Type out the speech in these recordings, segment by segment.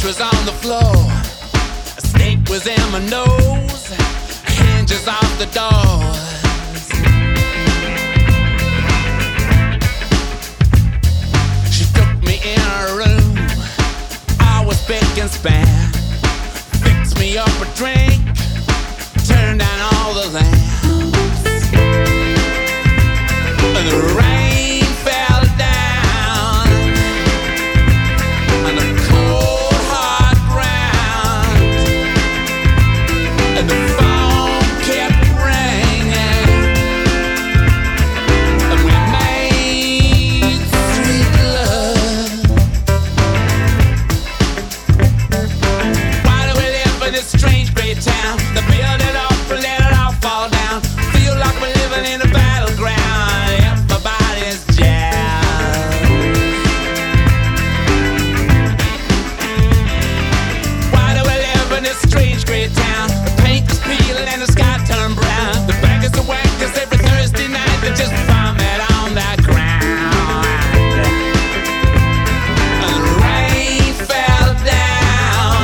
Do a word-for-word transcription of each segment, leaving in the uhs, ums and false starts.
was on the floor, a snake was in my nose, hinges off the doors. She took me in her room, I was big and span, fixed me up a drink, turned down all the lamps, and the rain fell down on the cold hard ground, and the phone kept ringing, and we made sweet love. Why do we live in this strange great town? The build it up and let it all fall down. Feel like we're living in a battleground. Everybody's jazzed. Why do we live in this strange great town? The paint is peeling and the sky turned brown. The bankers are wankers every Thursday night. They just vomit on that ground. And the rain fell down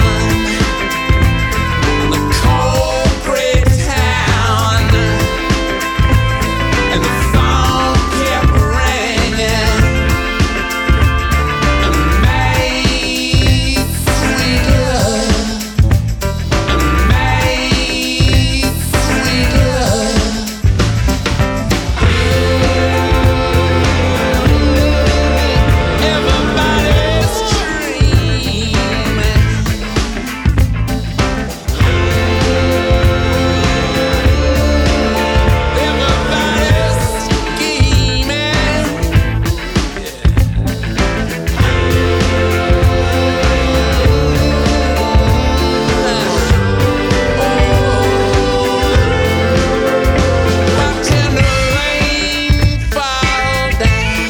on the cold gray town, and the phone kept ringing, and we made sweet love, and we made sweet love. Everybody's dreaming. Everybody's scheming. Watching the rain fall down.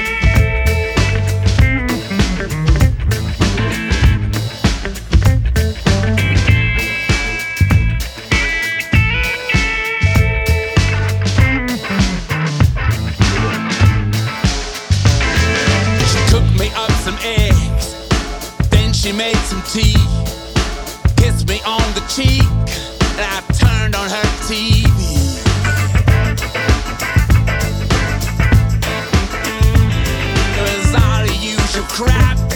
She cooked me up some eggs, then she made some tea, kissed me on the cheek, and I turned on her T V. It was all the usual crap,